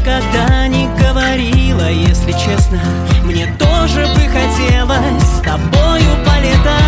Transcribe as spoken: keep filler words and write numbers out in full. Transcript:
никогда не говорила. Если честно, мне тоже бы хотелось с тобою полетать.